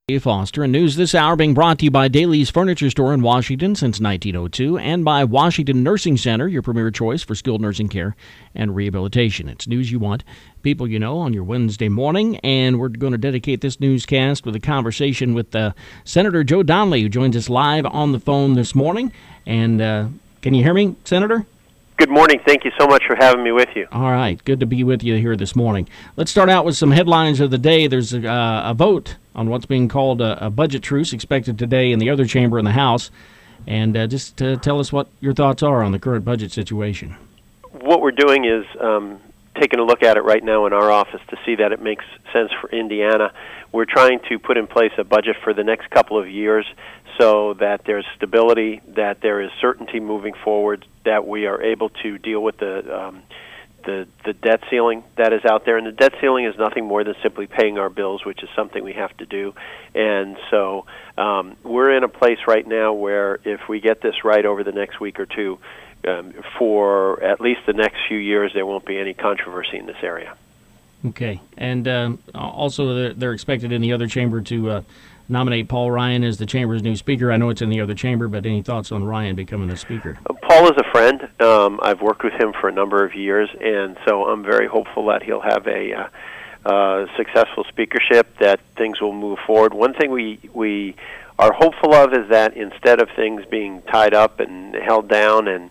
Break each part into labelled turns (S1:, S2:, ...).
S1: Foster. And news this hour being brought to you by Daly's Furniture Store in Washington since 1902 and by Washington Nursing Center, your premier choice for skilled nursing care and rehabilitation. It's news you want, people you know, on your Wednesday morning. And we're going to dedicate this newscast with a conversation with Senator Joe Donnelly, who joins us live on the phone this morning. And can you hear me, Senator?
S2: Good morning. Thank you so much for having me with you.
S1: All right. Good to be with you here this morning. Let's start out with some headlines of the day. There's a vote on what's being called a budget truce expected today in the other chamber in the House. And just tell us what your thoughts are on the current budget situation.
S2: What we're doing is taking a look at it right now in our office to see that it makes sense for Indiana. We're trying to put in place a budget for the next couple of years so that there's stability, that there is certainty moving forward, that we are able to deal with the debt ceiling that is out there. And the debt ceiling is nothing more than simply paying our bills, which is something we have to do. And so we're in a place right now where if we get this right over the next week or two, for at least the next few years, there won't be any controversy in this area.
S1: Okay. And also they're expected in the other chamber to nominate Paul Ryan as the chamber's new speaker. I know it's in the other chamber, but any thoughts on Ryan becoming the speaker?
S2: Paul is a friend. I've worked with him for a number of years, and so I'm very hopeful that he'll have a successful speakership, that things will move forward. One thing we are hopeful of is that instead of things being tied up and held down and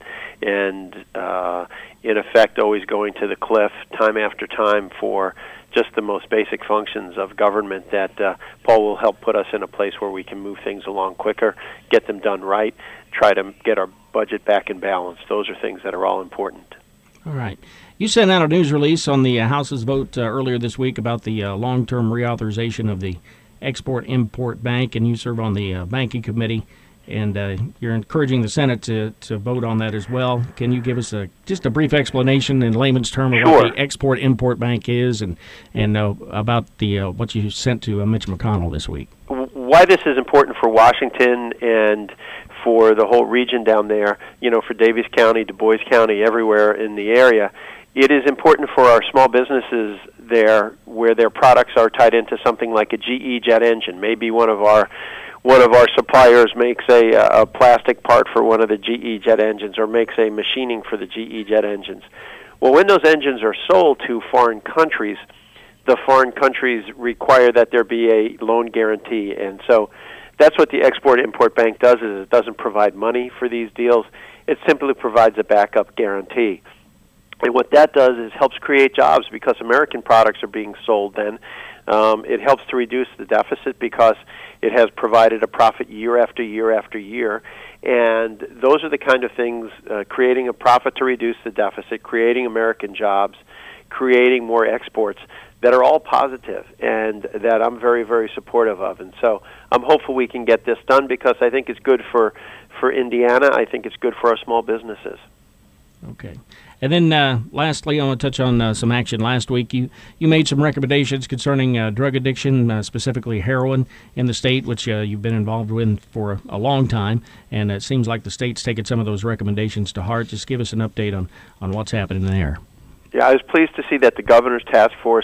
S2: in effect always going to the cliff time after time for just the most basic functions of government, that Paul will help put us in a place where we can move things along quicker, get them done right, try to get our budget back in balance. Those are things that are all important.
S1: All right. You sent out a news release on the House's vote earlier this week about the long-term reauthorization of the Export-Import Bank, and you serve on the Banking Committee, and you're encouraging the Senate to vote on that as well. Can you give us just a brief explanation in layman's terms of
S2: Sure.
S1: what the Export-Import Bank is and about the what you sent to Mitch McConnell this week?
S2: Why this is important for Washington and for the whole region down there, for Daviess County, Du Bois County, everywhere in the area, it is important for our small businesses there where their products are tied into something like a GE jet engine. Maybe one of our suppliers makes a plastic part for one of the GE jet engines or makes a machining for the GE jet engines. Well, when those engines are sold to foreign countries, the foreign countries require that there be a loan guarantee. And so that's what the Export-Import Bank does, is it doesn't provide money for these deals. It simply provides a backup guarantee. And what that does is helps create jobs because American products are being sold then. It helps to reduce the deficit because it has provided a profit year after year after year. And those are the kind of things, creating a profit to reduce the deficit, creating American jobs, creating more exports, that are all positive and that I'm very, very supportive of. And so I'm hopeful we can get this done because I think it's good for Indiana. I think it's good for our small businesses.
S1: Okay. And then lastly, I want to touch on some action last week. You made some recommendations concerning drug addiction, specifically heroin, in the state, which you've been involved with for a long time. And it seems like the state's taken some of those recommendations to heart. Just give us an update on what's happening there.
S2: Yeah, I was pleased to see that the governor's task force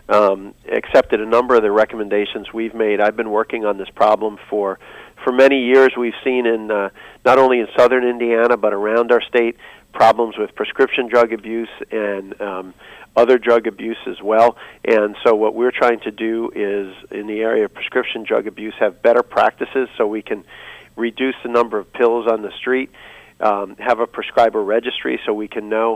S2: accepted a number of the recommendations we've made. I've been working on this problem for many years. We've seen in not only in southern Indiana but around our state problems with prescription drug abuse and other drug abuse as well. And so what we're trying to do is, in the area of prescription drug abuse, have better practices so we can reduce the number of pills on the street, have a prescriber registry so we can know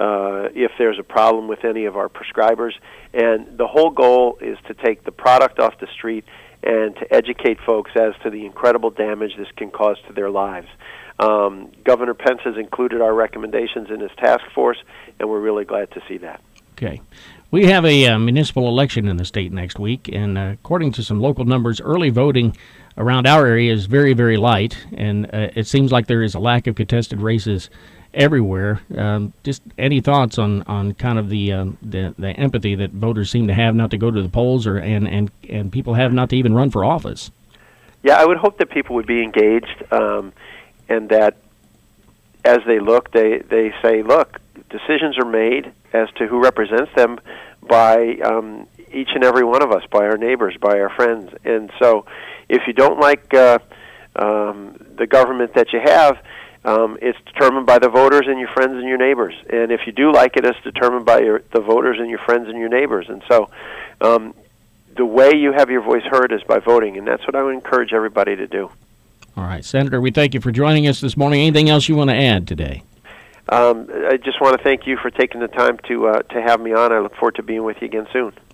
S2: if there's a problem with any of our prescribers. And the whole goal is to take the product off the street and to educate folks as to the incredible damage this can cause to their lives. Governor Pence has included our recommendations in his task force, and we're really glad to see that.
S1: Okay. We have a municipal election in the state next week, and according to some local numbers, early voting around our area is very, very light, and it seems like there is a lack of contested races everywhere. Just any thoughts on kind of the empathy that voters seem to have not to go to the polls, and people have not to even run for office?
S2: Yeah, I would hope that people would be engaged, and that as they look, they say, look, decisions are made as to who represents them by each and every one of us, by our neighbors, by our friends. And so if you don't like the government that you have, it's determined by the voters and your friends and your neighbors. And if you do like it, it's determined by the voters and your friends and your neighbors. And so the way you have your voice heard is by voting, and that's what I would encourage everybody to do.
S1: All right, Senator, we thank you for joining us this morning. Anything else you want to add today?
S2: I just want to thank you for taking the time to have me on. I look forward to being with you again soon.